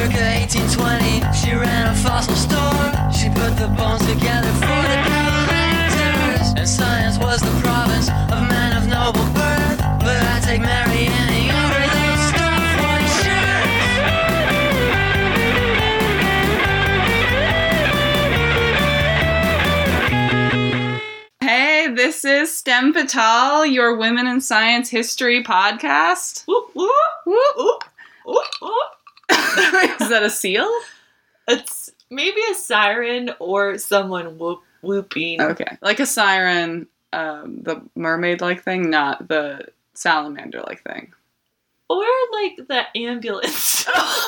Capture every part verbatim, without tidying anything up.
circa eighteen twenty, she ran a fossil store. She put the bones together for the collectors. And science was the province of men of noble birth. But I take Mary Anning over those stuff white shirts. Hey, this is STEM Fatal, your Women in Science History podcast. Whoop, whoop, Whoop. whoop, whoop, whoop. Is that a seal? It's maybe a siren or someone whoop, whooping. Okay. Like a siren, um, the mermaid-like thing, not the salamander-like thing. Or like the ambulance.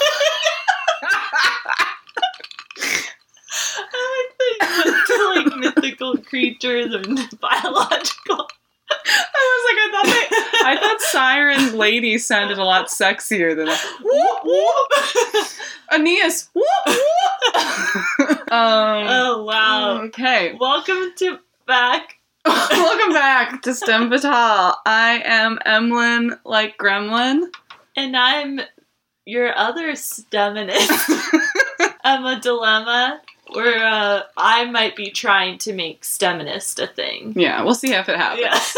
I like that you went to like mythical creatures and biological. I was like, I thought they, I thought siren lady sounded a lot sexier than a Whoop, whoop. Aeneas. Whoop, whoop. um, Oh, wow. Okay. Welcome to back. Welcome back to STEM Fatal. I am Emlyn, like Gremlin. And I'm your other STEMinist. I'm a dilemma where uh, I might be trying to make STEMinist a thing. Yeah, we'll see if it happens.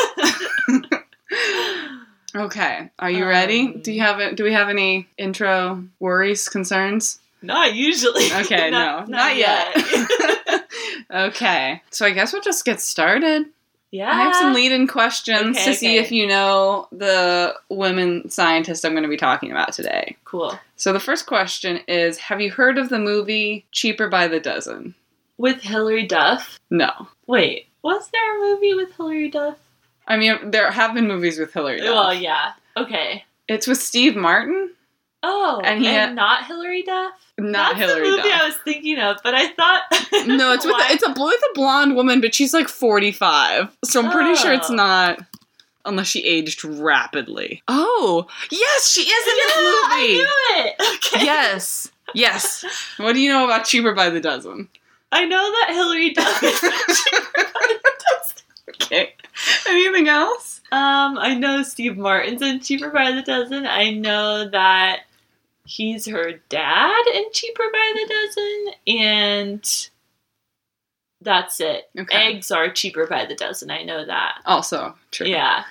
Yeah. Okay, are you ready? Um, Do you have it? Do we have any intro worries, concerns? Not usually. Okay, not, no, not, not yet. yet. Okay, so I guess we'll just get started. Yeah. I have some lead-in questions Okay, to see okay. if you know the women scientist I'm going to be talking about today. Cool. So the first question is, have you heard of the movie Cheaper by the Dozen? With Hilary Duff. No. Wait, was there a movie with Hilary Duff? I mean, there have been movies with Hilary Duff. Well, yeah. Okay. It's with Steve Martin, Oh, And and, he had- not Hilary Duff? not That's Hilary the movie Duff. I was thinking of, but I thought... No, it's with Why? a, it's a bl- with a blonde woman, but she's like forty-five, so I'm pretty sure it's Oh. not, unless she aged rapidly. Oh, yes, she is in Yeah, this movie. I knew it! Okay. Yes, yes. What do you know about Cheaper by the Dozen? I know that Hilary Duff is Cheaper by the Dozen. Okay. Anything else? Um, I know Steve Martin's in Cheaper by the Dozen. I know that he's her dad in Cheaper by the Dozen, and that's it. Okay. Eggs are cheaper by the dozen. I know that. Also true. Yeah.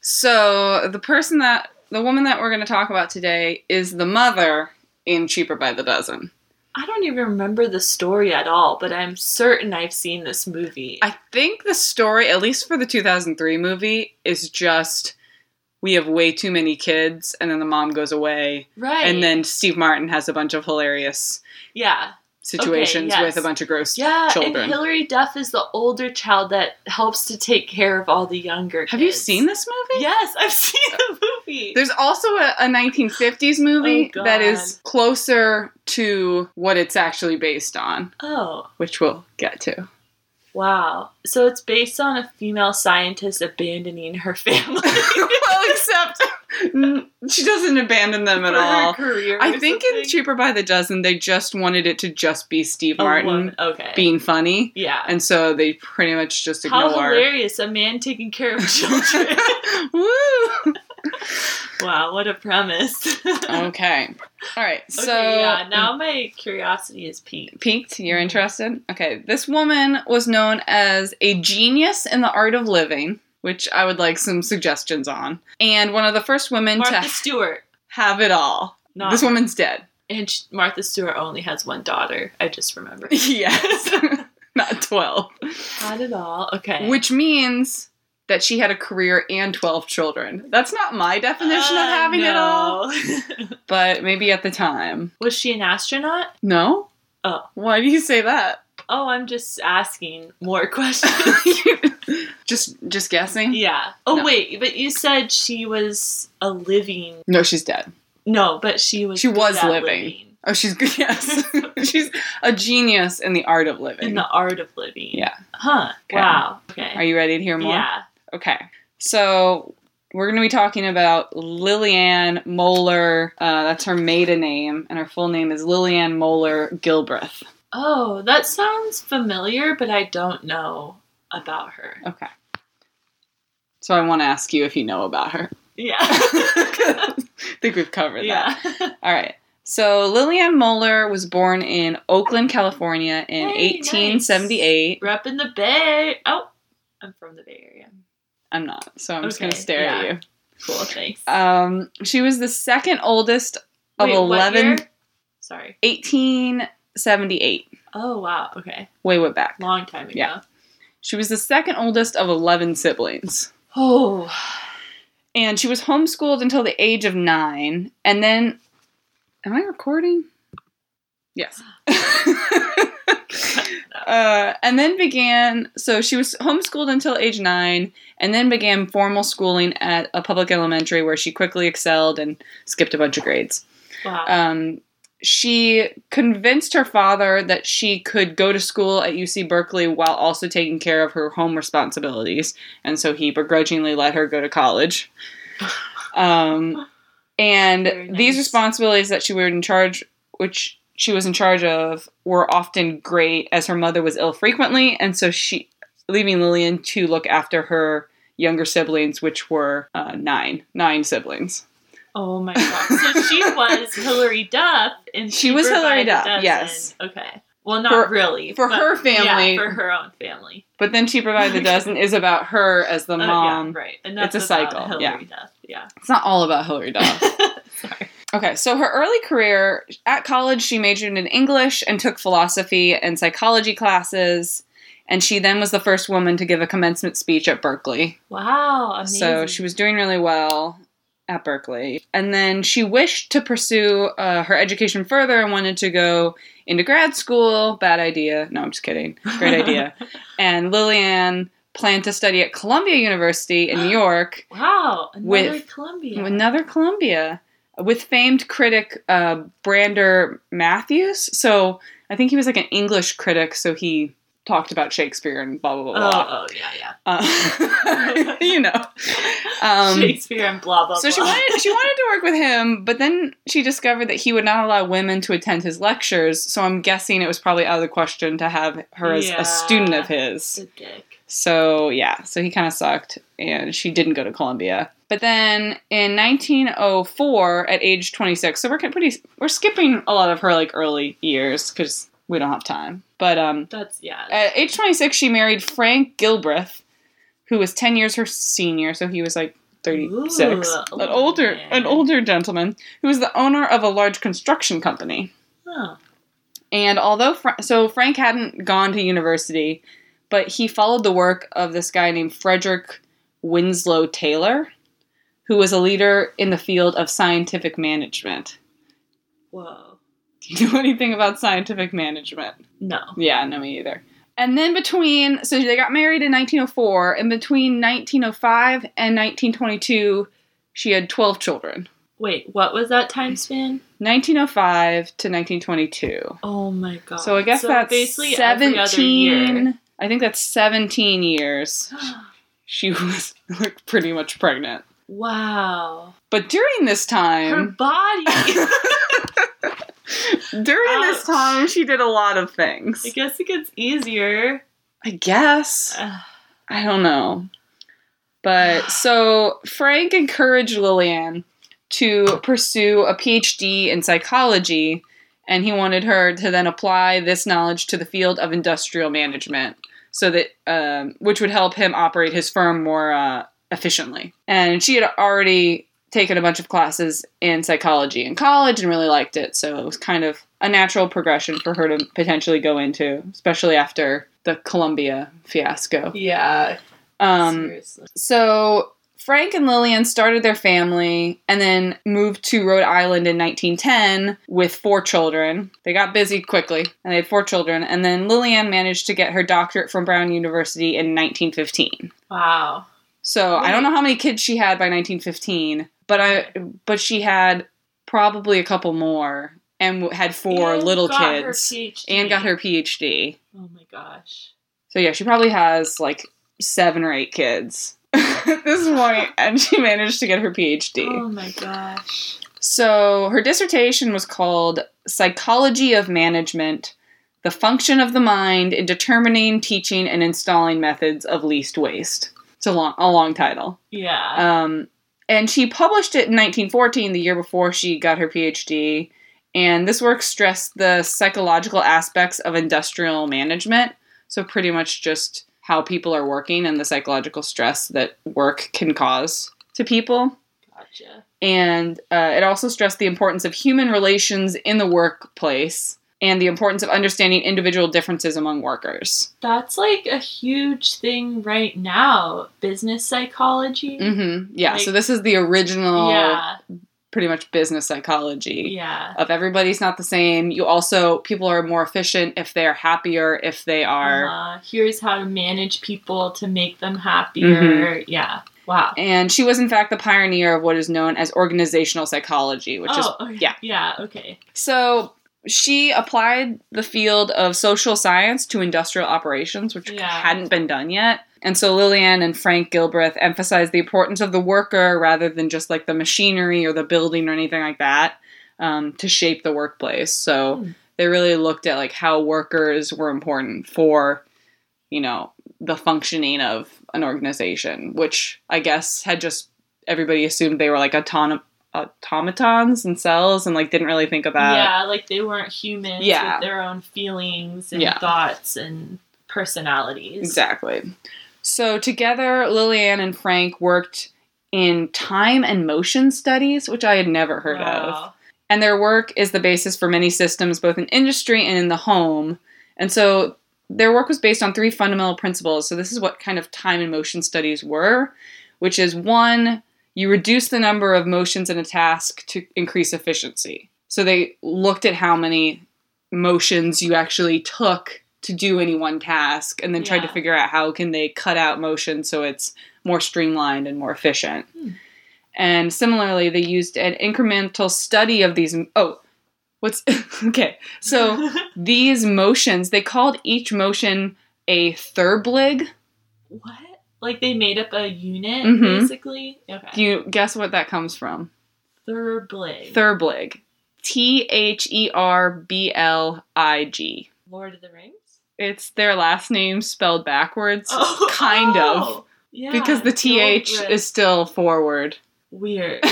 So the person that the woman that we're going to talk about today is the mother in Cheaper by the Dozen. I don't even remember the story at all, but I'm certain I've seen this movie. I think the story, at least for the two thousand three movie, is just we have way too many kids, and then the mom goes away, right. and then Steve Martin has a bunch of hilarious yeah. situations Okay, yes. with a bunch of gross Yeah, children. and Hilary Duff is the older child that helps to take care of all the younger kids. Have you seen this movie? Yes, I've seen the movie. There's also a, a nineteen fifties movie Oh, that God. is closer to what it's actually based on, Oh, which we'll get to. wow. So it's based on a female scientist abandoning her family. Well, except mm, she doesn't abandon them at for all. her career I or think in something. Cheaper by the Dozen, they just wanted it to just be Steve A Martin woman- Okay. being funny, yeah. and so they pretty much just How ignore. hilarious. A man taking care of children. Woo! Wow, what a premise. Okay. All right. So okay, yeah, now my curiosity is piqued. peaked. You're interested? Okay. This woman was known as a genius in the art of living, which I would like some suggestions on, and one of the first women Martha to Stewart. have it all. Not This woman's dead. And sh- Martha Stewart only has one daughter. I just remembered. Yes. Not twelve. Not at all. Okay. Which means that she had a career and twelve children. That's not my definition of Uh, having it all, no. but maybe at the time. Was she an astronaut? No? Oh. Why do you say that? Oh, I'm just asking more questions. just just guessing? Yeah. Oh, No. wait, but you said she was a living... No, she's dead. No, but she was She good was at living. Oh, she's good. Yes. She's a genius in the art of living. In the art of living. Yeah. Huh. Okay. Wow. Okay. Are you ready to hear more? Yeah. Okay. So we're going to be talking about Lillian Moeller. Uh, that's her maiden name, and her full name is Lillian Moeller Gilbreth. Oh, that sounds familiar, but I don't know about her. Okay. So I want to ask you if you know about her. Yeah. I think we've covered yeah. that. All right. So Lillian Moeller was born in Oakland, California in Hey, eighteen seventy-eight. Nice. Rep in the Bay. Oh, I'm from the Bay Area. I'm not, so I'm just Okay, going to stare yeah. at you. Cool, thanks. Um, she was the second oldest of Wait, what eleven. year? Sorry. eighteen seventy-eight. Oh, wow. Okay. Way, way back. Long time ago. Yeah. She was the second oldest of eleven siblings. Oh. And she was homeschooled until the age of nine. And then... Am I recording? Yes. uh, and then began... So she was homeschooled until age nine, and then began formal schooling at a public elementary where she quickly excelled and skipped a bunch of grades. Wow. Um, she convinced her father that she could go to school at U C Berkeley while also taking care of her home responsibilities, and so he begrudgingly let her go to college. Um, and Very these nice. responsibilities that she was in charge, which she was in charge of, were often great, as her mother was ill frequently, and so she, leaving Lillian to look after her younger siblings, which were uh, nine, nine siblings. Oh my god. So she was Hilary Duff and She was Cheaper by Hilary the Duff, Dozen. yes. Okay. Well, not For- really. for but- her family. Yeah, for her own family. But then Cheaper by the Dozen is about her as the Uh, mom. yeah, right. Enough It's a about cycle, Hilary yeah. Duff. Yeah. It's not all about Hilary Duff. Sorry. Okay, so her early career, at college she majored in English and took philosophy and psychology classes, and she then was the first woman to give a commencement speech at Berkeley. Wow. Amazing. So she was doing really well at Berkeley. And then she wished to pursue uh, her education further and wanted to go into grad school. Bad idea. No, I'm just kidding. Great idea. And Lillian planned to study at Columbia University in New York. Wow. Another with- Columbia. Another Columbia. With famed critic uh, Brander Matthews. So I think he was like an English critic, so he talked about Shakespeare and blah, blah, blah, Oh, blah. oh, yeah, yeah. Uh, you know. Um, Shakespeare and blah, blah, so blah. she wanted she wanted to work with him, but then she discovered that he would not allow women to attend his lectures, so I'm guessing it was probably out of the question to have her as Yeah. a student of his. The dick. So, yeah, so he kind of sucked, and she didn't go to Columbia. But then in nineteen oh four, at age twenty-six, so we're pretty we're skipping a lot of her like early years because we don't have time. But um, That's, yeah. at age twenty-six, she married Frank Gilbreth, who was ten years her senior, so he was like thirty-six. Ooh, an older man. an older gentleman who was the owner of a large construction company. Oh. And although Fra- so Frank hadn't gone to university, but he followed the work of this guy named Frederick Winslow Taylor, who was a leader in the field of scientific management. Whoa. Do you know anything about scientific management? No. Yeah, no, me either. And then between, so they got married in nineteen oh four, and between nineteen oh five and nineteen twenty-two, she had twelve children. Wait, what was that time span? nineteen oh five to nineteen twenty-two. Oh my god. So I guess that's basically every other year. seventeen. I think that's seventeen years. She was like pretty much pregnant. Wow. But during this Her time, body. during this Ouch. time, she did a lot of things. I guess it gets easier. I guess. Ugh. I don't know. But so Frank encouraged Lillian to pursue a P H D in psychology, and he wanted her to then apply this knowledge to the field of industrial management, so that um, which would help him operate his firm more uh, efficiently. And she had already taken a bunch of classes in psychology in college and really liked it, so it was kind of a natural progression for her to potentially go into, especially after the Columbia fiasco. Yeah. Um, Seriously. so Frank and Lillian started their family and then moved to Rhode Island in nineteen ten with four children. They got busy quickly, and they had four children. And then Lillian managed to get her doctorate from Brown University in nineteen fifteen. Wow. So I don't know how many kids she had by nineteen fifteen, but I but she had probably a couple more and w- had four And little got her kids PhD. and got her P H D. Oh my gosh. So yeah, she probably has like seven or eight kids at this point, and she managed to get her P H D. Oh my gosh. So her dissertation was called Psychology of Management, the Function of the Mind in Determining, Teaching, and Installing Methods of Least Waste. It's a long, a long title. Yeah. Um, and she published it in nineteen fourteen, the year before she got her P H D, And this work stressed the psychological aspects of industrial management. So pretty much just how people are working and the psychological stress that work can cause to people. Gotcha. And uh, it also stressed the importance of human relations in the workplace and the importance of understanding individual differences among workers. That's like a huge thing right now. Business psychology. Mm-hmm. Yeah, Like, so this is the original, yeah. pretty much business psychology. Yeah. Of everybody's not the same. You also, people are more efficient if they're happier, if they are. Uh, here's how to manage people to make them happier. Mm-hmm. Yeah. Wow. And she was, in fact, the pioneer of what is known as organizational psychology, which oh, is, okay. yeah. Yeah, okay. So she applied the field of social science to industrial operations, which Yeah. hadn't been done yet. And so Lillian and Frank Gilbreth emphasized the importance of the worker rather than just like the machinery or the building or anything like that um, to shape the workplace. So Hmm. they really looked at like how workers were important for, you know, the functioning of an organization, which I guess had just everybody assumed they were like autonom- automatons and cells and like didn't really think about. Yeah, like they weren't humans Yeah. with their own feelings and Yeah. thoughts and personalities. Exactly. So together, Lillian and Frank worked in time and motion studies, which I had never heard of. Wow. And their work is the basis for many systems, both in industry and in the home. And so their work was based on three fundamental principles. So this is what kind of time and motion studies were, which is one, you reduce the number of motions in a task to increase efficiency. So they looked at how many motions you actually took to do any one task and then tried to Yeah. figure out how can they cut out motion so it's more streamlined and more efficient. Hmm. And similarly, they used an incremental study of these. Oh, what's okay? So these motions, they called each motion a Thurblig. What? Like they made up a unit, Mhm. basically? Okay. Do you guess what that comes from? Thurblig. Thurblig. T H E R B L I G. Lord of the Rings? It's their last name spelled backwards. Oh, kind oh, of. Yeah, Because the T H Gilbreth. is still forward. Weird.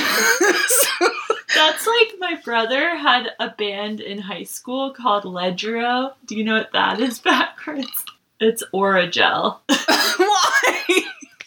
So- That's like my brother had a band in high school called Ledgero. Do you know what that is backwards? It's Oragel. Why?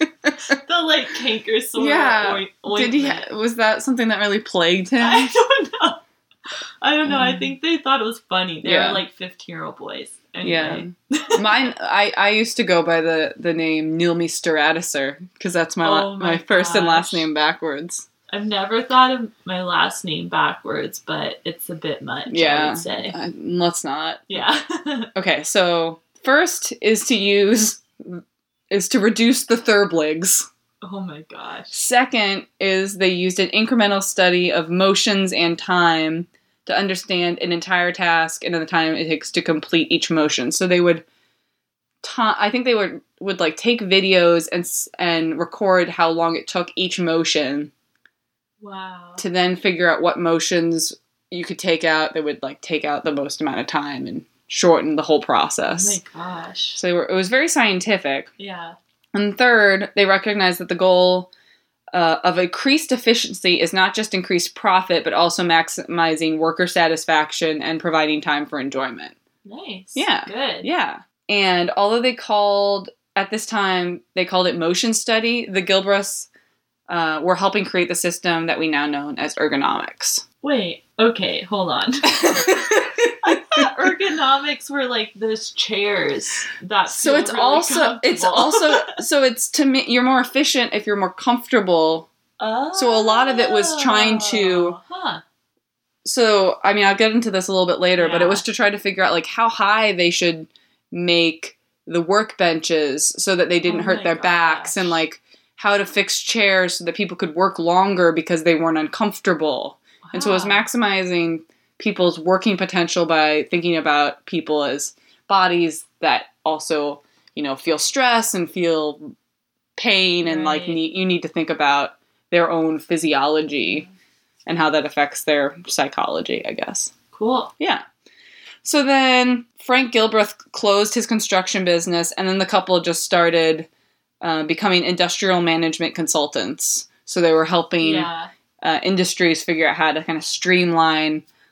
The like canker sore Yeah. oint- ointment. Did he? Ha- was that something that really plagued him? I don't know. I don't know. I Mm. think they thought it was funny. They Yeah. were like fifteen-year-old boys. Yeah. Anyway. Mine. I, I used to go by the, the name Nilmi Stradicer because that's my la- Oh my, my first and last gosh. name backwards. I've never thought of my last name backwards, but it's a bit much, I Yeah. would say. Uh, let's not. Yeah. Okay. So first is to use is to reduce the Thurbligs. Oh my gosh. Second is they used an incremental study of motions and time to understand an entire task and the time it takes to complete each motion. So they would, ta- I think they would would like take videos and s- and record how long it took each motion Wow. to then figure out what motions you could take out that would like take out the most amount of time and shorten the whole Oh process. my gosh. So they were, it was very scientific. Yeah. And third, they recognized that the goal uh, of increased efficiency is not just increased profit, but also maximizing worker satisfaction and providing time for enjoyment. Nice. Yeah. Good. Yeah. And although they called, at this time, they called it motion study, the Gilbreths uh, were helping create the system that we now know as ergonomics. Wait. Okay. Hold on. I thought ergonomics were like those chairs that. So feel it's really also, it's comfortable. also, so it's to me, you're more efficient if you're more comfortable. Oh. So a lot of it was trying to- Huh. So, I mean, I'll get into this a little bit later, but it Yeah. was to try to figure out like how high they should make the workbenches so that they didn't Oh hurt my their backs, and gosh. like how to fix chairs so that people could work longer because they weren't uncomfortable. And so it was Wow. maximizing people's working potential by thinking about people as bodies that also, you know, feel stress and feel pain, and like Right. need, you need to think about their own physiology and how that affects their psychology, I guess. Cool. Yeah. So then Frank Gilbreth closed his construction business, and then the couple just started uh, becoming industrial management consultants. So they were helping Yeah. uh, industries figure out how to kind of streamline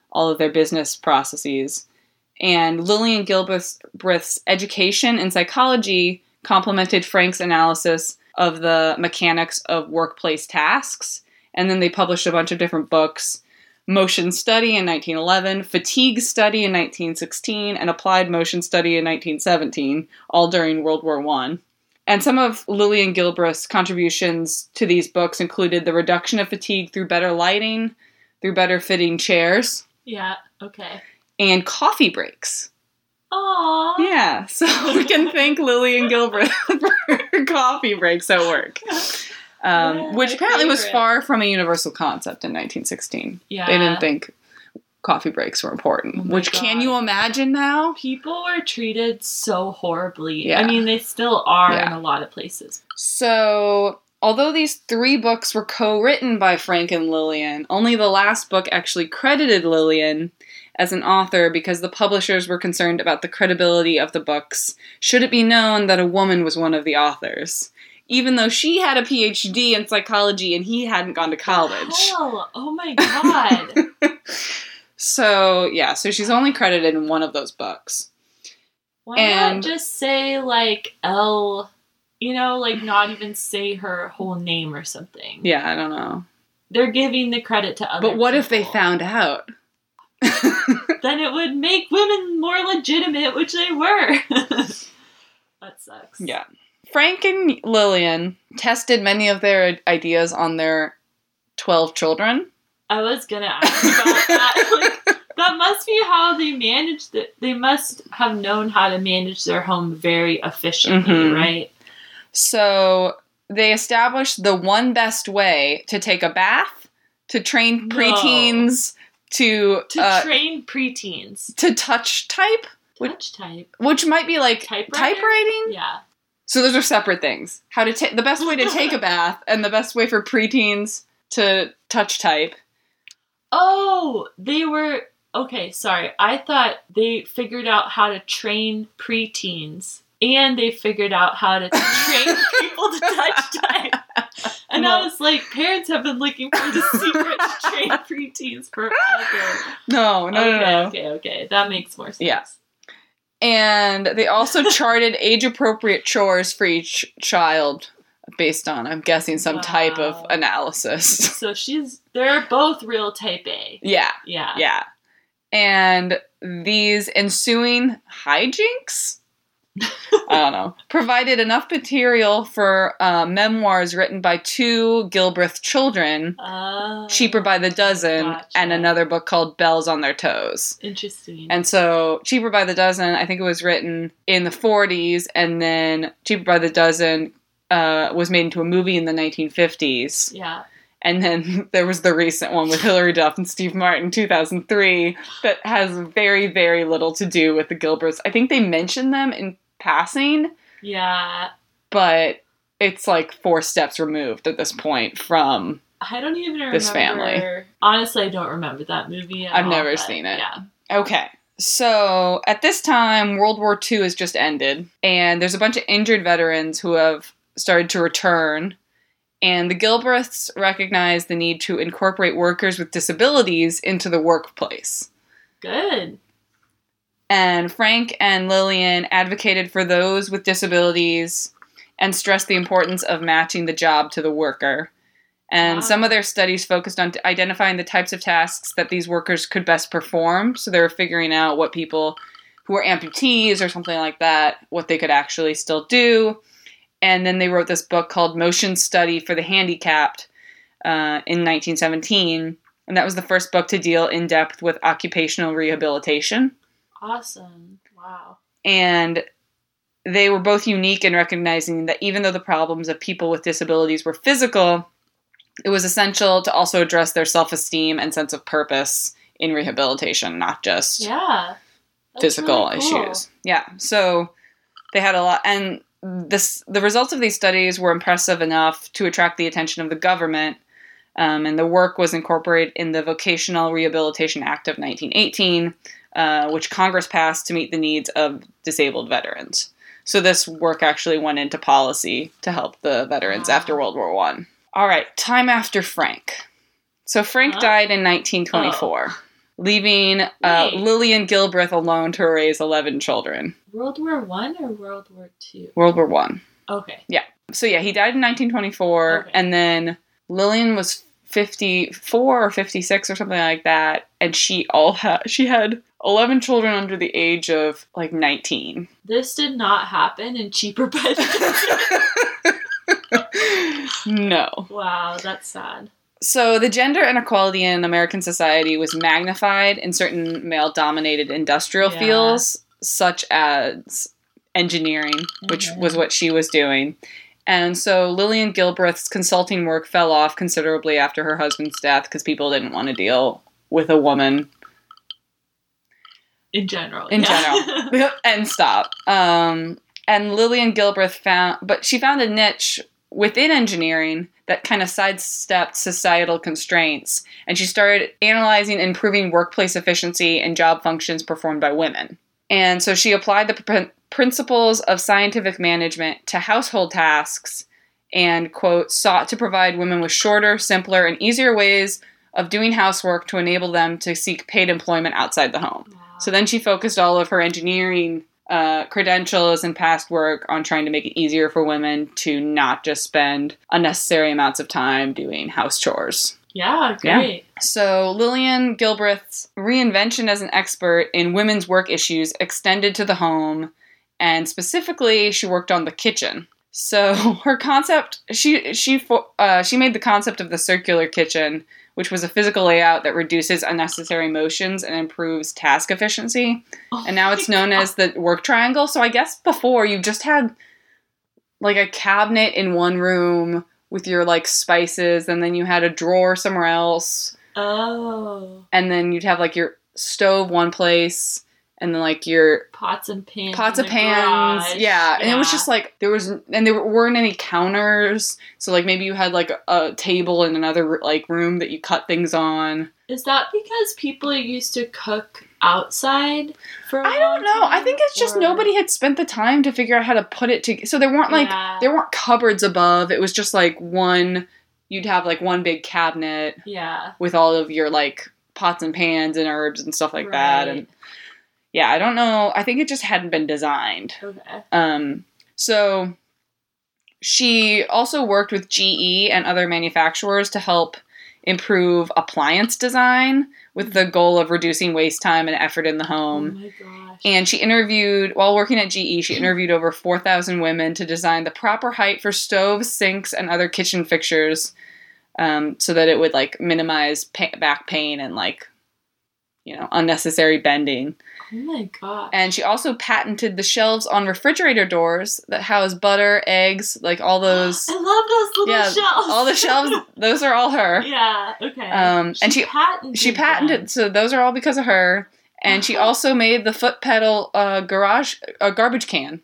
all of their business processes. And Lillian Gilbreth's education in psychology complemented Frank's analysis of the mechanics of workplace tasks. And then they published a bunch of different books: Motion Study in nineteen eleven, Fatigue Study in nineteen sixteen, and Applied Motion Study in nineteen seventeen, all during World War One. And some of Lillian Gilbreth's contributions to these books included the reduction of fatigue through better lighting, through better fitting chairs. Yeah, okay. And coffee breaks. Aww. Yeah, so we can thank Lillian Gilbreth for coffee breaks at work. Um, Yeah, which my apparently was favorite. far from a universal concept in nineteen sixteen. Yeah. They didn't think coffee breaks were important. Oh my which, can God. you imagine now? People were treated so horribly. Yeah. I mean, they still are Yeah. in a lot of places. So, although these three books were co-written by Frank and Lillian, only the last book actually credited Lillian as an author because the publishers were concerned about the credibility of the books, should it be known that a woman was one of the authors, even though she had a P H D in psychology and he hadn't gone to college. Hell, oh my god. So, yeah, so she's only credited in one of those books. Why And- not just say, like, L, you know, like, not even say her whole name or something? Yeah, I don't know. They're giving the credit to other But what if they people. found out? Then it would make women more legitimate, which they were. That sucks. Yeah. Frank and Lillian tested many of their ideas on their twelve children. I was gonna ask about that. Like, that must be how they managed it. They must have known how to manage their home very efficiently, Mhm. right? So they established the one best way to take a bath, to train No. preteens to To uh, train preteens. to touch type, Touch type. which might be like Typewriter? typewriting. Yeah. So those are separate things. How to take the best way to take a bath and the best way for preteens to touch type. Oh, they were... Okay, sorry. I thought they figured out how to train preteens. And they figured out how to train people to touch type. And No. I was like, parents have been looking for the secret to train preteens forever. No, no, okay, no, no. okay, okay. That makes more sense. Yeah. And they also charted age-appropriate chores for each child based on, I'm guessing, some type of Wow. analysis. So she's... They're both real type A. Yeah, Yeah. yeah. And these ensuing hijinks, I don't know, provided enough material for uh, memoirs written by two Gilbreth children, Uh, Cheaper by the Dozen, gotcha. and another book called Bells on Their Toes. Interesting. And so Cheaper by the Dozen, I think it was written in the forties, and then Cheaper by the Dozen uh, was made into a movie in the nineteen fifties. yeah. And then there was the recent one with Hilary Duff and Steve Martin, two thousand three, that has very, very little to do with the Gilbreths. I think they mention them in passing, Yeah. but it's like four steps removed at this point from... I don't even remember. This family. Honestly, I don't remember that movie at I've all, never but seen it. Yeah. Okay. So at this time, World War Two has just ended, and there's a bunch of injured veterans who have started to return, and the Gilbreths recognize the need to incorporate workers with disabilities into the workplace. Good. And Frank and Lillian advocated for those with disabilities and stressed the importance of matching the job to the worker. And Wow. some of their studies focused on identifying the types of tasks that these workers could best perform. So they were figuring out what people who were amputees or something like that, what they could actually still do. And then they wrote this book called Motion Study for the Handicapped uh, in nineteen seventeen. And that was the first book to deal in depth with occupational rehabilitation. Awesome. Wow. And they were both unique in recognizing that even though the problems of people with disabilities were physical, it was essential to also address their self-esteem and sense of purpose in rehabilitation, not just Yeah. That's physical really cool. issues. Yeah. So they had a lot, and this the results of these studies were impressive enough to attract the attention of the government. Um, and the work was incorporated in the Vocational Rehabilitation Act of nineteen eighteen, uh, which Congress passed to meet the needs of disabled veterans. So this work actually went into policy to help the veterans Wow. after World War One. All right, time after Frank. So Frank Huh? died in nineteen twenty-four. leaving uh, Wait. Lillian Gilbreth alone to raise eleven children. World War One or World War Two? World War One. Okay. So yeah, he died in nineteen twenty-four, Okay. and then Lillian was fifty-four or fifty-six or something like that, and she all had she had eleven children under the age of like nineteen. This did not happen in Cheaper by the Dozen. No. Wow, that's sad. So the gender inequality in American society was magnified in certain male-dominated industrial Yeah. fields, such as engineering, which Mhm. was what she was doing. And so Lillian Gilbreth's consulting work fell off considerably after her husband's death because people didn't want to deal with a woman In general. in yeah. general. And stop. Um, and Lillian Gilbreth found, but she found a niche within engineering that kind of sidestepped societal constraints. And she started analyzing and improving workplace efficiency and job functions performed by women. And so she applied the pr- principles of scientific management to household tasks and, quote, sought to provide women with shorter, simpler, and easier ways of doing housework to enable them to seek paid employment outside the home. Wow. So then she focused all of her engineering uh, credentials and past work on trying to make it easier for women to not just spend unnecessary amounts of time doing house chores. Yeah, great. So Lillian Gilbreth's reinvention as an expert in women's work issues extended to the home, and specifically, she worked on the kitchen. So her concept, she she uh, she made the concept of the circular kitchen, which was a physical layout that reduces unnecessary motions and improves task efficiency. Oh And now my it's known God. as the work triangle. So I guess before you just had like a cabinet in one room with your like spices, and then you had a drawer somewhere else, Oh. and then you'd have like your stove one place, and then like your Pots and pans. pots in of the pans, garage. yeah. And it was Yeah. just like there was, and there weren't any counters, so like maybe you had like a, a table in another like room that you cut things on. Is that because people used to cook outside for a I don't long know. I time, think it's just or- nobody had spent the time to figure out how to put it together. So there weren't like Yeah. there weren't cupboards above. It was just like one. You'd have like one big cabinet Yeah. with all of your like pots and pans and herbs and stuff like that. Right. And yeah, I don't know. I think it just hadn't been designed. Okay. Um, so she also worked with G E and other manufacturers to help improve appliance design with the goal of reducing waste time and effort in the home. Oh my gosh. And she interviewed, while working at G E, she interviewed over four thousand women to design the proper height for stoves, sinks, and other kitchen fixtures, um, so that it would like minimize pa- back pain and like, you know, unnecessary bending. Oh my gosh. And she also patented the shelves on refrigerator doors that house butter, eggs, like all those. I love those little Yeah, shelves. all the shelves. Those are all her. Yeah. Okay. Um, and she- patented. She patented, them. so those are all because of her. And she also made the foot pedal uh, garage uh, garbage can.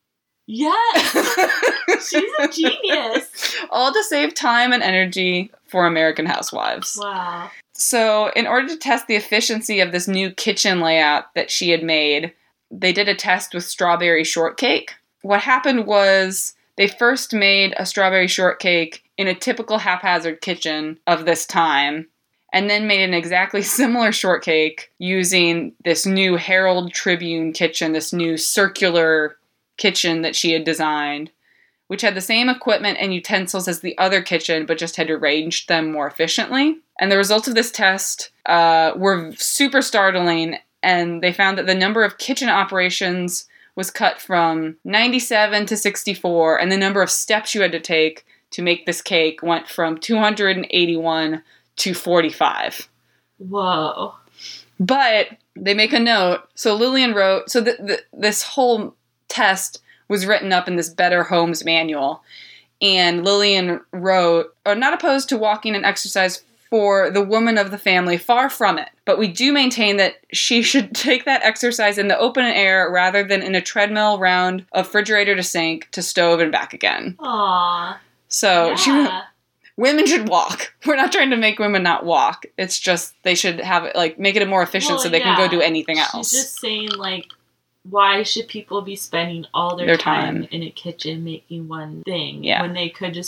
Yes. She's a genius. All to save time and energy for American housewives. Wow. So, in order to test the efficiency of this new kitchen layout that she had made, they did a test with strawberry shortcake. What happened was they first made a strawberry shortcake in a typical haphazard kitchen of this time, and then made an exactly similar shortcake using this new Herald Tribune kitchen, this new circular kitchen that she had designed, which had the same equipment and utensils as the other kitchen, but just had arranged them more efficiently. And the results of this test uh, were super startling, and they found that the number of kitchen operations was cut from ninety-seven to sixty-four, and the number of steps you had to take to make this cake went from two hundred eighty-one to forty-five. Whoa. But they make a note. So Lillian wrote, so th- th- this whole test was written up in this Better Homes manual. And Lillian wrote, "Are not opposed to walking and exercise for the woman of the family, far from it. But we do maintain that she should take that exercise in the open air rather than in a treadmill round of refrigerator to sink to stove and back again." Aw. So she Yeah. women should walk. We're not trying to make women not walk. It's just they should have it like make it more efficient Well, so they can go yeah. do anything else. She's just saying, like, why should people be spending all their, Their time, time. in a kitchen making one thing Yeah. when they could just be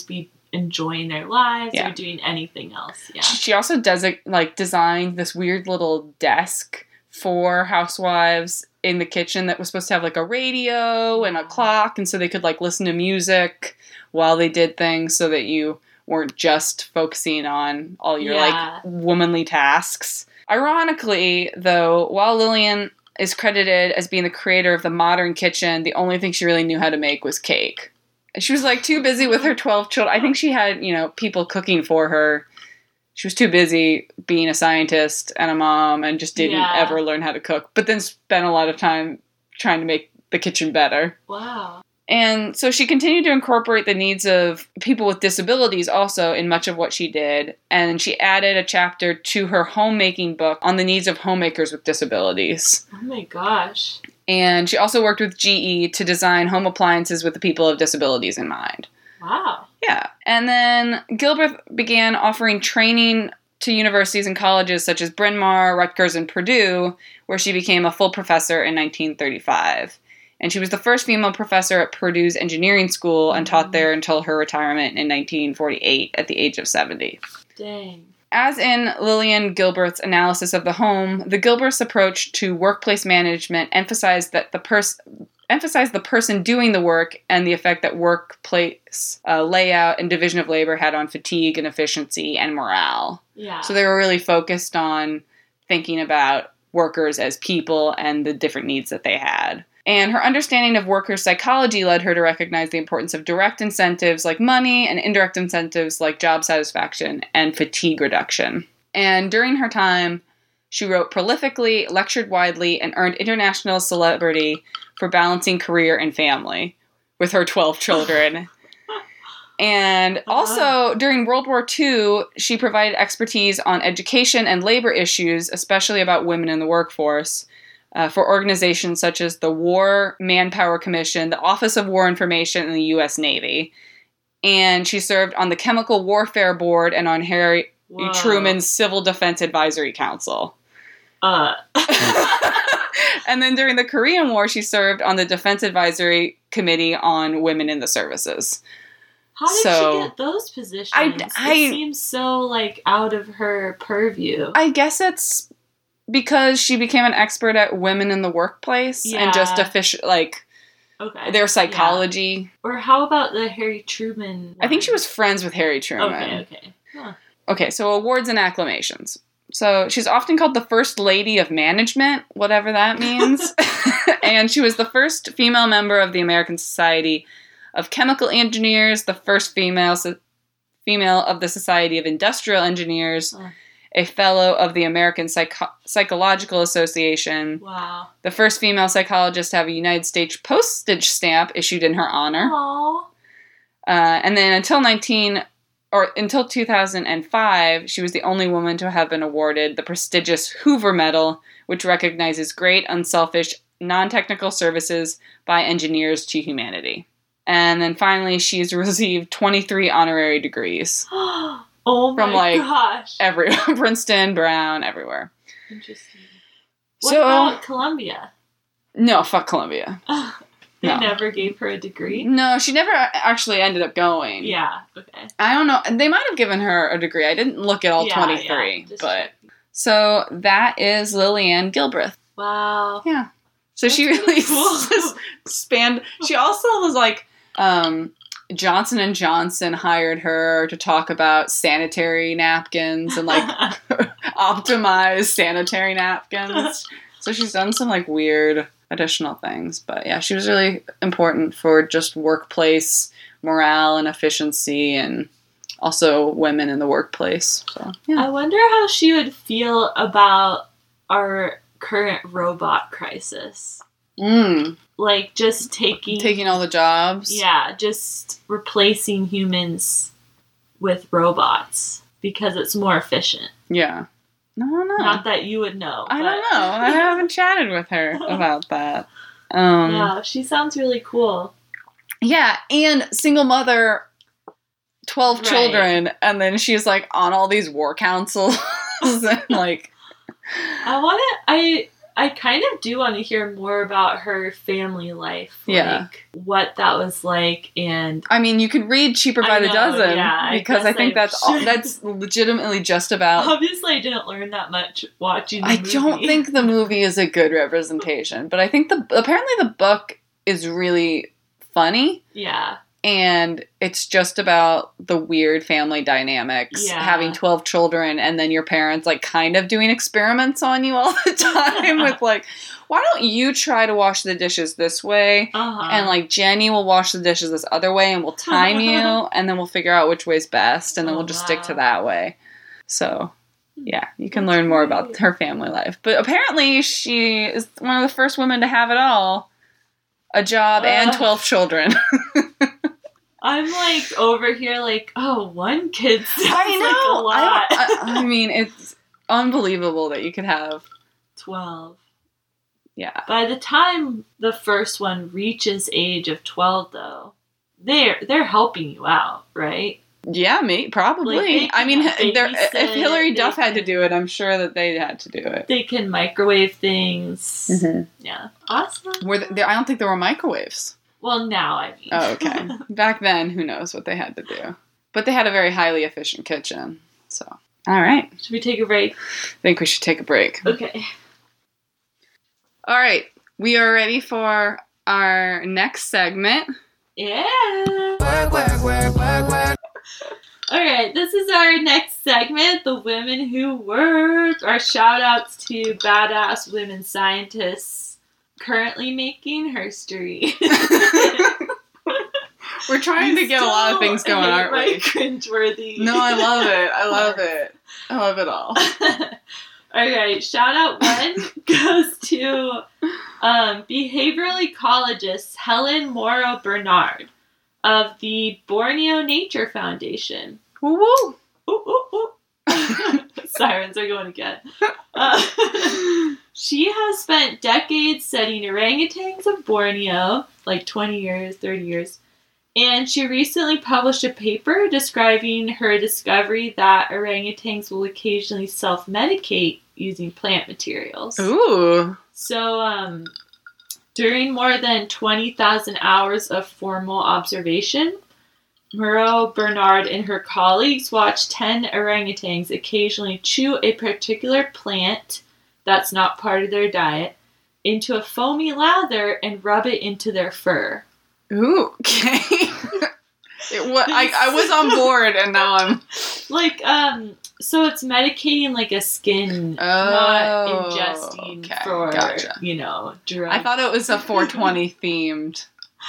enjoying their lives Yeah. or doing anything else. Yeah. She she also does like designed this weird little desk for housewives in the kitchen that was supposed to have like a radio and a clock, and so they could like listen to music while they did things, so that you weren't just focusing on all your Yeah. like womanly tasks. Ironically, though, while Lillian is credited as being the creator of the modern kitchen, the only thing she really knew how to make was cake. And she was like too busy with her twelve children. I think she had, you know, people cooking for her. She was too busy being a scientist and a mom and just didn't Yeah. ever learn how to cook, but then spent a lot of time trying to make the kitchen better. Wow. And so she continued to incorporate the needs of people with disabilities also in much of what she did. And she added a chapter to her homemaking book on the needs of homemakers with disabilities. Oh my gosh. And she also worked with G E to design home appliances with the people of disabilities in mind. Wow. Yeah. And then Gilbreth began offering training to universities and colleges such as Bryn Mawr, Rutgers, and Purdue, where she became a full professor in nineteen thirty-five. And she was the first female professor at Purdue's engineering school and taught there until her retirement in nineteen forty-eight at the age of seventy. Dang. As in Lillian Gilbreth's analysis of the home, the Gilbreth's approach to workplace management emphasized that the person emphasized the person doing the work and the effect that workplace uh, layout and division of labor had on fatigue and efficiency and morale. Yeah. So they were really focused on thinking about workers as people and the different needs that they had. And her understanding of workers' psychology led her to recognize the importance of direct incentives like money and indirect incentives like job satisfaction and fatigue reduction. And during her time, she wrote prolifically, lectured widely, and earned international celebrity for balancing career and family with her twelve children. And also, during World War Two, she provided expertise on education and labor issues, especially about women in the workforce, uh, for organizations such as the War Manpower Commission, the Office of War Information, and the U S Navy. And she served on the Chemical Warfare Board and on Harry Whoa. Truman's Civil Defense Advisory Council. Uh. And then during the Korean War, she served on the Defense Advisory Committee on Women in the Services. How did So, she get those positions? I- it I- seems so, like, out of her purview. I guess it's because she became an expert at women in the workplace and just Yeah. official, like, Okay. their psychology. Yeah. Or how about the Harry Truman I think she one? was friends with Harry Truman. Okay, okay. Huh. Okay, so awards and acclamations. So she's often called the First Lady of Management, whatever that means. And she was the first female member of the American Society of Chemical Engineers, the first female so- female of the Society of Industrial Engineers, Oh. a fellow of the American Psycho- Psychological Association, Wow. the first female psychologist to have a United States postage stamp issued in her honor. Aww. Uh, and then until nineteen or until two thousand five, she was the only woman to have been awarded the prestigious Hoover Medal, which recognizes great, unselfish, non-technical services by engineers to humanity. And then finally, she's received twenty-three honorary degrees. Oh my From, like, gosh. Every Princeton, Brown, everywhere. Interesting. What So- about Columbia? No, fuck Columbia. They No. never gave her a degree? No, she never actually ended up going. Yeah, okay. I don't know. They might have given her a degree. I didn't look at all Yeah, twenty-three. yeah, just But checking. so that is Lillian Gilbreth. Wow. Yeah. So she That's really really cool. s- spanned. She also was like, um, Johnson and Johnson hired her to talk about sanitary napkins and like optimize sanitary napkins. So she's done some like weird additional things. But yeah, she was really important for just workplace morale and efficiency and also women in the workplace. So yeah. I wonder how she would feel about our current robot crisis. Mm, Like, just taking... taking all the jobs. Yeah, just replacing humans with robots. Because it's more efficient. Yeah. I don't know. Not that you would know. I but- don't know. I haven't chatted with her about that. Um, yeah. Yeah, she sounds really cool. yeah, and single mother, twelve Right. children, and then she's like on all these war councils and like I want to... I... I kind of do want to hear more about her family life. Like, Yeah. what that was like, and I mean, you could read Cheaper by I the know, Dozen yeah, I because I guess think I that's all, should. that's legitimately just about. obviously I didn't learn that much watching the I movie. don't think the movie is a good representation, but I think the apparently the book is really funny. Yeah. And it's just about the weird family dynamics, Yeah. having twelve children, and then your parents, like, kind of doing experiments on you all the time with, like, why don't you try to wash the dishes this way? Uh-huh. And, like, Jenny will wash the dishes this other way, and we'll time you, and then we'll figure out which way's best, and then Oh, we'll just stick to wow. that way. So, yeah, you can That's learn more great. about her family life. But apparently, she is one of the first women to have it all. A job and Ugh. twelve children. I'm like over here like, oh, one kid sounds I know. like a I, lot. don't- I, I mean, it's unbelievable that you could have. twelve. Yeah. By the time the first one reaches age of twelve, though, they're they're helping you out, right? Yeah, me probably. Like, they I mean, can there- babysit, if Hillary they Duff had to can- do it, I'm sure that they had to do it. They can microwave things. Mm-hmm. Yeah. Awesome. Were there, I don't think there were microwaves. Well, now I mean. Oh, okay. Back then, who knows what they had to do. But they had a very highly efficient kitchen. So, all right. Should we take a break? I think we should take a break. Okay. All right. We are ready for our next segment. Yeah. Work, work, work, work, work. All right, this is our next segment, the Women Who Work. Our shout outs to badass women scientists currently making history. We're trying to get a lot of things going, aren't we? Cringeworthy. No, I love it. I love it. I love it all. Alright, shout out one goes to um, behavioral ecologist Helen Morrow Bernard of the Borneo Nature Foundation. Woo woo. Ooh, ooh, ooh. Sirens are going again. Uh, she has spent decades studying orangutans of Borneo, like twenty years, thirty years, and she recently published a paper describing her discovery that orangutans will occasionally self-medicate using plant materials. Ooh. So, um, during more than twenty thousand hours of formal observation, Murrow Bernard and her colleagues watched ten orangutans occasionally chew a particular plant that's not part of their diet into a foamy lather and rub it into their fur. Ooh, okay. It, what, I, I was on board, and now I'm... Like, um, so it's medicating like a skin, not Oh, ingesting okay, for, gotcha. you know, drugs. I thought it was a four twenty themed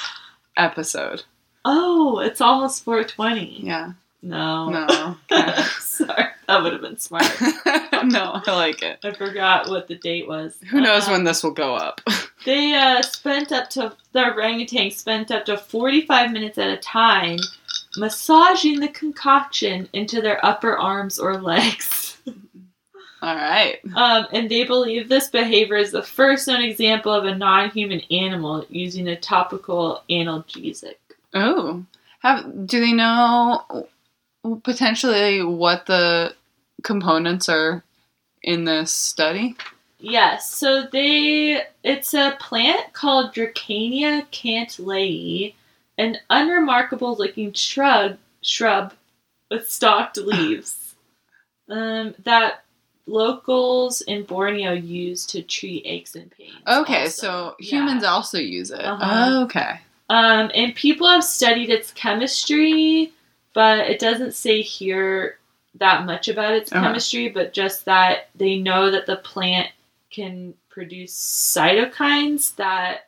episode. Oh, it's almost four twenty. Yeah. No. No. Okay. Sorry, that would have been smart. No, I like it. I forgot what the date was. Who knows Uh, when this will go up? They uh, spent up to, the orangutan spent up to forty-five minutes at a time massaging the concoction into their upper arms or legs. All right. Um, and they believe this behavior is the first known example of a non-human animal using a topical analgesic. Oh. Have do they know potentially what the components are in this study? Yes, so they, it's a plant called Dracania cantlei, an unremarkable looking shrub, shrub with stalked leaves um, that locals in Borneo use to treat aches and pains. Okay, also. so Yeah. humans also use it. Uh-huh. Okay. Um, and people have studied its chemistry, but it doesn't say here that much about its Okay. chemistry, but just that they know that the plant can produce cytokines that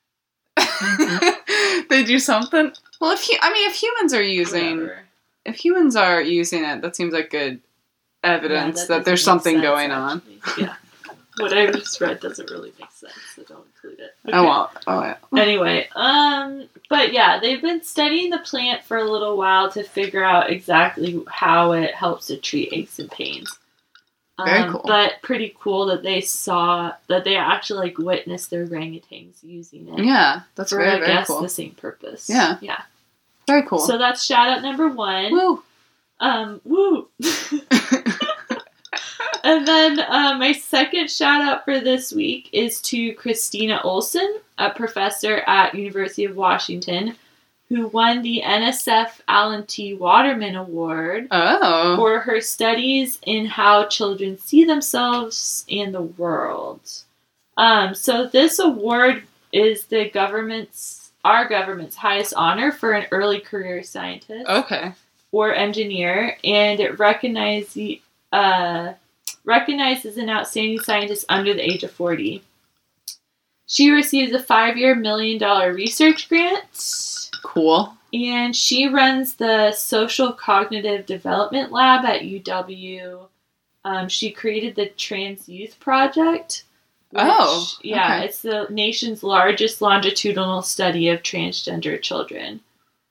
They do something. Well, if hu- I mean, if humans are using, whatever. if humans are using it, that seems like good evidence Yeah, that, there's doesn't make something sense, going on. actually. Yeah. What I just read doesn't really make sense, so don't include it. I won't. Oh, yeah. Anyway, um, but yeah, they've been studying the plant for a little while to figure out exactly how it helps to treat aches and pains. Very Um, cool. But pretty cool that they saw, that they actually like witnessed their orangutans using it. Yeah, that's for, very, I very guess, cool. the same purpose. Yeah. Yeah. Very cool. So that's shout out number one. Woo. Um, woo. And then uh, my second shout out for this week is to Christina Olson, a professor at University of Washington, who won the N S F Alan T. Waterman Award Oh. for her studies in how children see themselves and the world. Um, so this award is the government's, our government's highest honor for an early career scientist Okay. or engineer, and it recognizes uh, recognizes an outstanding scientist under the age of forty. She receives a five-year million dollar research grant. Cool. And she runs the Social Cognitive Development Lab at U W. Um, she created the Trans Youth Project. Which, Oh, yeah, okay. it's the nation's largest longitudinal study of transgender children.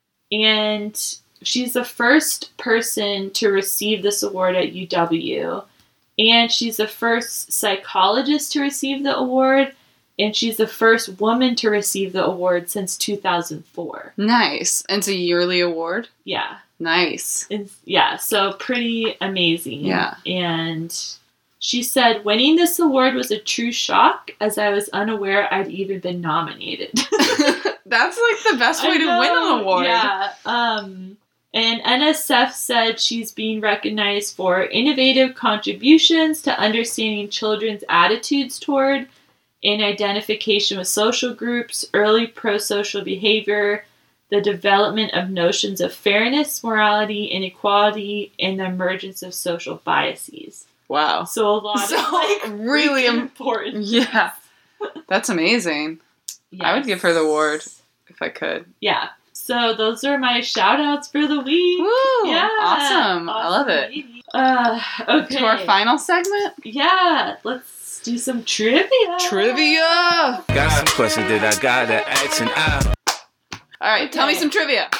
And she's the first person to receive this award at U W. And she's the first psychologist to receive the award. And she's the first woman to receive the award since two thousand four. Nice. And it's a yearly award? Yeah. Nice. It's, yeah, so pretty amazing. Yeah. And she said, winning this award was a true shock, as I was unaware I'd even been nominated. That's like the best way I to know, win an award. Yeah. Um, and N S F said she's being recognized for innovative contributions to understanding children's attitudes toward and identification with social groups, early pro-social behavior, the development of notions of fairness, morality, inequality, and the emergence of social biases. Wow. So a lot So, of like really freaking im- important. Yeah. That's amazing. I would give her the award if I could. Yeah. So those are my shout outs for the week. Woo! Yeah. Awesome. I love it. Uh, okay. To our final segment? Yeah. Let's do some trivia. Trivia! Got some questions that I gotta ask and I. Alright, tell me Okay. some trivia.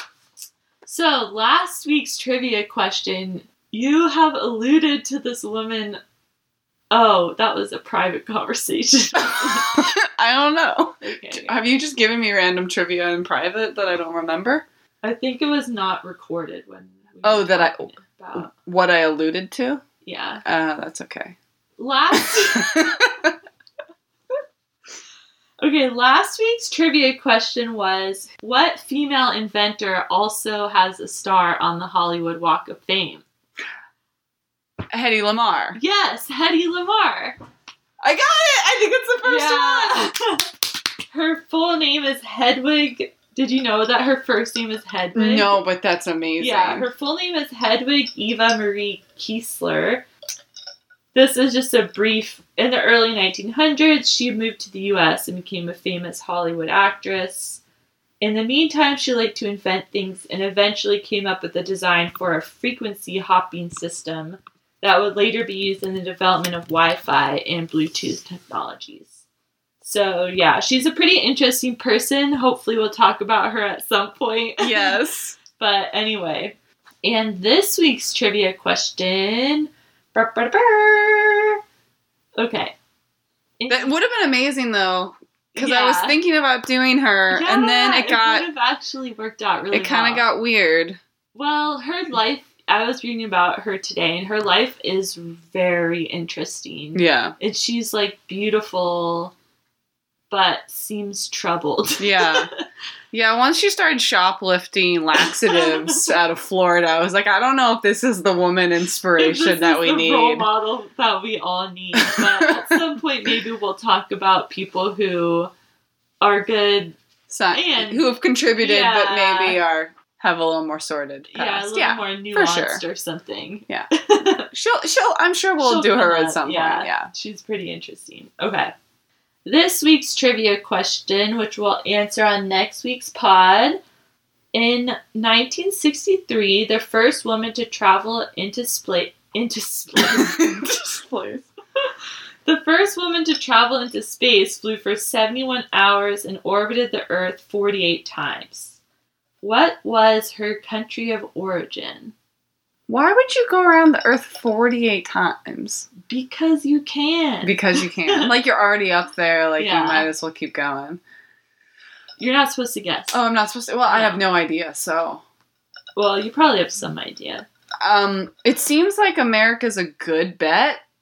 So last week's trivia question, you have alluded to this woman. Oh, that was a private conversation. I don't know. Okay. Have you just given me random trivia in private that I don't remember? I think it was not recorded when. We Oh, were that I- talking About. What I alluded to? Yeah. Uh, that's okay. Last. Okay, last week's trivia question was, what female inventor also has a star on the Hollywood Walk of Fame? Hedy Lamarr. Yes, Hedy Lamarr. I got it! I think it's the first Yeah. Her full name is Hedwig. Did you know that her first name is Hedwig? one. No, but that's amazing. Yeah, her full name is Hedwig Eva Marie Kiesler. This is just a brief. In the early nineteen hundreds, she moved to the U S and became a famous Hollywood actress. In the meantime, she liked to invent things and eventually came up with a design for a frequency hopping system that would later be used in the development of Wi-Fi and Bluetooth technologies. So, yeah, she's a pretty interesting person. Hopefully we'll talk about her at some point. Yes. But anyway, and this week's trivia question. Brr, brr, brr. Okay. That would have been amazing, though, because I was Yeah. thinking about doing her, and then Yeah, it got, would have actually worked out really it kind of well. got weird. Well, her life, I was reading about her today, and her life is very interesting. Yeah. And she's, like, beautiful, but seems troubled. Yeah. Yeah, once she started shoplifting laxatives out of Florida, I was like, I don't know if this is the woman inspiration This that is we the need. role model that we all need. But at some point, maybe we'll talk about people who are good. So, And- who have contributed, Yeah. but maybe are have a little more sorted Yeah, a past. little Yeah, more for nuanced sure. or something. Yeah. she'll, she'll. I'm sure we'll She'll do her come at up, some yeah. point. Yeah. She's pretty interesting. Okay. This week's trivia question, which we'll answer on next week's pod. In nineteen sixty-three, the first woman to travel into space into space. The first woman to travel into space flew for seventy-one hours and orbited the Earth forty-eight times. What was her country of origin? Why would you go around the Earth forty-eight times? Because you can. Because you can. Like, you're already up there. Like, Yeah. you might as well keep going. You're not supposed to guess. Oh, I'm not supposed to. Well, I No. have no idea. So, Well, you probably have some idea. um, it seems like America's a good bet,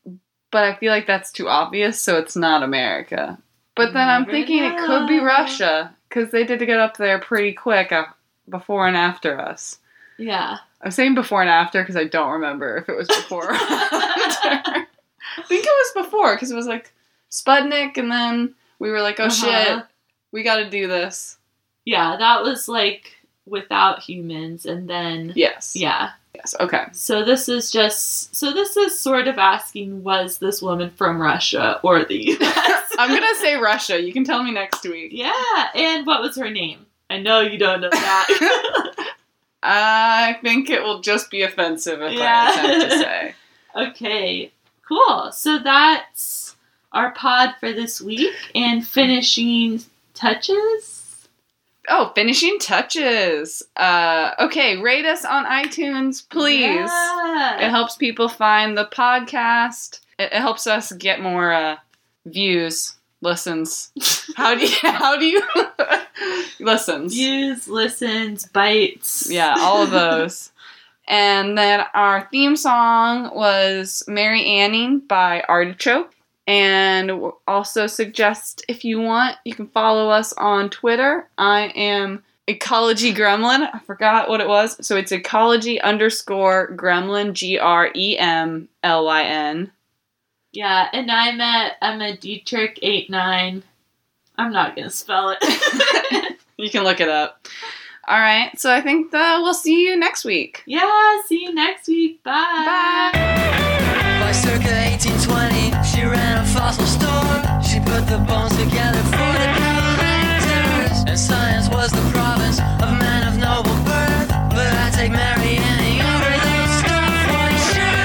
but I feel like that's too obvious, so it's not America. But then I'm Never thinking it could be know. Russia, because they did get up there pretty quick uh, before and after us. Yeah. I'm saying before and after because I don't remember if it was before or after. I think it was before, because it was like Sputnik, and then we were like, oh Uh-huh. shit, we gotta do this. Yeah, that was like without humans, and then Yes. yeah. Yes, okay. So this is just so this is sort of asking, was this woman from Russia or the U S? I'm gonna say Russia. You can tell me next week. Yeah, and what was her name? I know you don't know that. I think it will just be offensive if Yeah. I attempt to say. Okay, cool. So that's our pod for this week, and finishing touches. Oh, finishing touches. Uh, okay, rate us on iTunes, please. Yeah. It helps people find the podcast. It, it helps us get more uh, views, listens. How do you? How do you? Listens. Views, listens, bites. Yeah, all of those. And then our theme song was Mary Anning by Artichoke. And we'll also suggest, if you want, you can follow us on Twitter. I am Ecology Gremlin. I forgot what it was. So it's ecology underscore gremlin, G R E M L Y N. Yeah, and I'm at Emma Dietrich eight nine. I'm not gonna spell it. You can look it up. All right, so I think that we'll see you next week. Yeah, see you next week. Bye. Bye. By circa eighteen twenty, she ran a fossil store. She put the bones together for the collectors. And science was the province of men of noble birth. But I take Mary Anning over those stuff white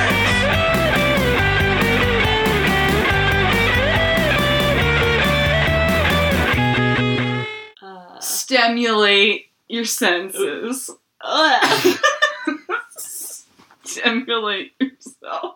shirts. Uh, Stimulate your senses. ugh. Stimulate yourself.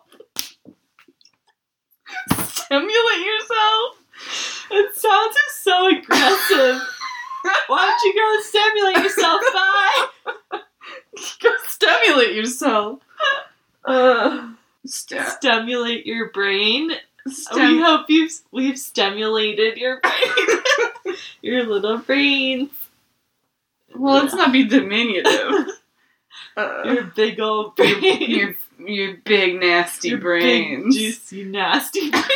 Stimulate yourself? It sounds so aggressive. Why don't you go stimulate yourself? Bye. Go stimulate yourself. Uh, st- Stimulate your brain. We stim- hope you've we've stimulated your brain. Your little brain. well, let's not be diminutive. Uh, Your big old brain. your, your big, nasty Your brains. big, juicy, nasty brain.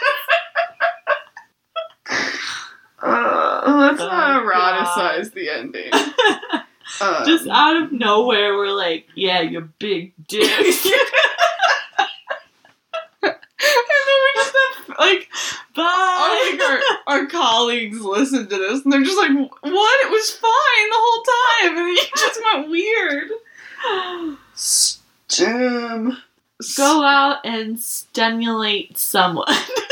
Uh, let's not Oh, eroticize the ending. Uh, Just out of nowhere, we're like, yeah, you big dick. and then we just have, like, Bye. I think our, our colleagues listen to this and they're just like, what? It was fine the whole time. And then you just went weird. Stim. Go out and stimulate someone.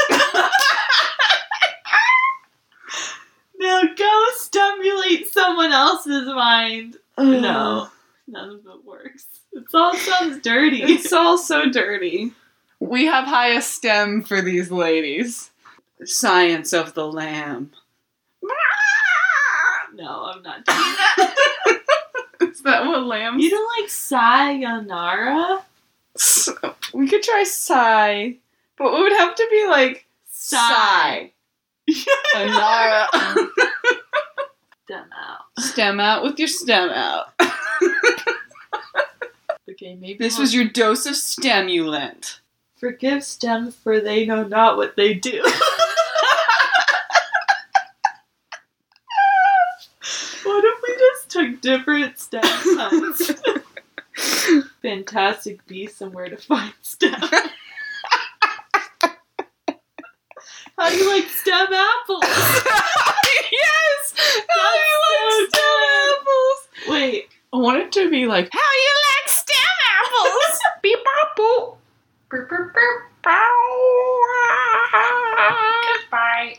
Now go stimulate someone else's mind. No, none of it works. It all sounds dirty. It's all so dirty. We have high esteem for these ladies. Science of the lamb. No, I'm not doing that. Is that what lambs? You don't like sayonara? S- We could try sigh, but it would have to be like sigh. Anara. Them out. Stem out with your stem out. Okay, maybe This we'll was your dose of stimulant. forgive STEM for they know not what they do. What if we just took different STEM puns? Fantastic Beasts and Where to Find STEM. How do you like STEM apples? Yes! How do you like so stem apples? Wait, I want it to be like, how